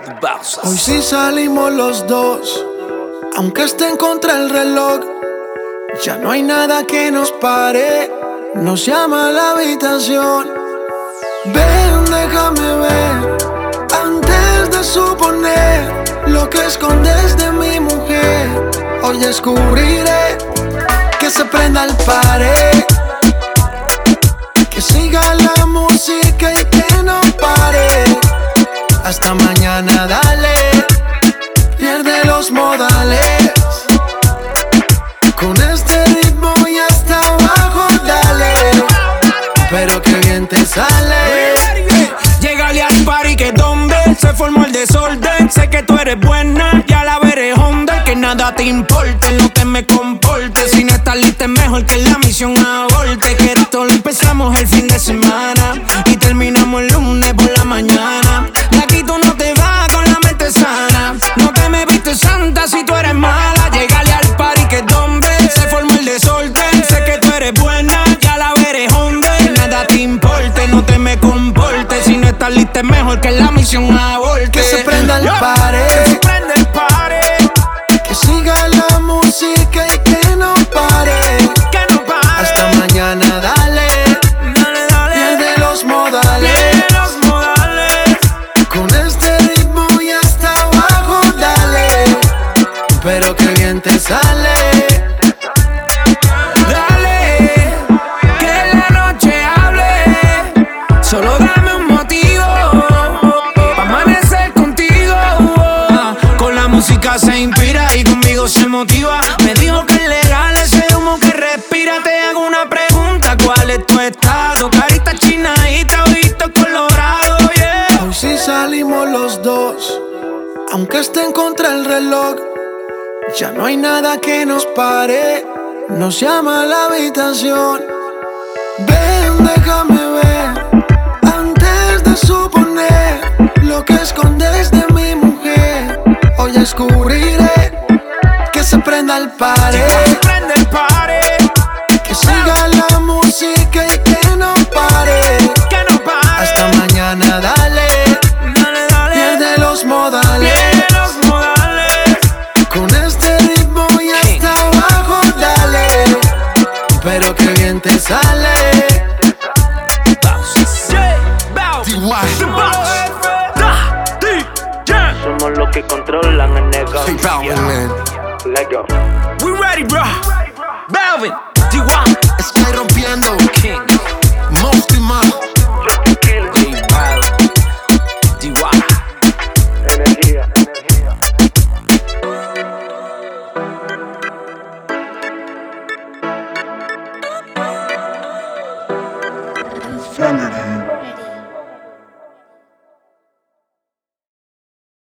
Hoy sí salimos los dos, aunque esté en contra el reloj. Ya no hay nada que nos pare, nos llama a la habitación. Ven, déjame ver, antes de suponer lo que escondes de mi mujer. Hoy descubriré que se prenda el pared, que siga la música y que no pare. Hasta mañana, dale, pierde los modales. Con este ritmo y hasta abajo, dale, pero que bien te sale. Llegale al party que donde se formó el desorden. Sé que tú eres buena, ya la veré Honda. Que nada te importe, no te me comportes. Si no estás lista es mejor que la misión aborte. Que esto lo empezamos el fin de semana y terminamos el lunes por la mañana. De aquí tú no te vas con la mente sana. No te me viste santa si tú eres mala. Llegale al party que donde se formó el desorden. Sé que tú eres buena, ya la veré Honda. Que nada te importe, no te me comportes. Si no estás lista es mejor que la misión aborte. Que se prenda el pared, que se prenda el pared, que siga la música y que no pare. que no pare. Hasta mañana, dale, Dale, dale, pierde los modales. pierde los modales. Con este ritmo y hasta abajo, dale, pero que bien te sale. Dale, que la noche hable. Solo dame un motivo pa' amanecer contigo. Con la música se inspira y conmigo se motiva. Me dijo que es legal ese humo que respira. Te hago una pregunta, ¿cuál es tu estado? Carita chinadita, ojito colorado, yeah. Hoy sí salimos los dos, aunque esté en contra el reloj. Ya no hay nada que nos pare, nos llama a la habitación. Ven, déjame ver, antes de suponer lo que escondes de mi mujer. Hoy descubriré que se prenda el pared, Que se prende el pared, que siga la música y que no pare. que no pare. Hasta mañana, dale, Dale, dale, pierde los modales. pierde los modales. Con este ritmo y hasta abajo, dale, pero que bien te sale. Somos los que controlan el negocio. Let go. We ready, bro. Balvin, D1, Estoy rompiendo, King, Most y más. J Balvin, D1. Energía. Infinity.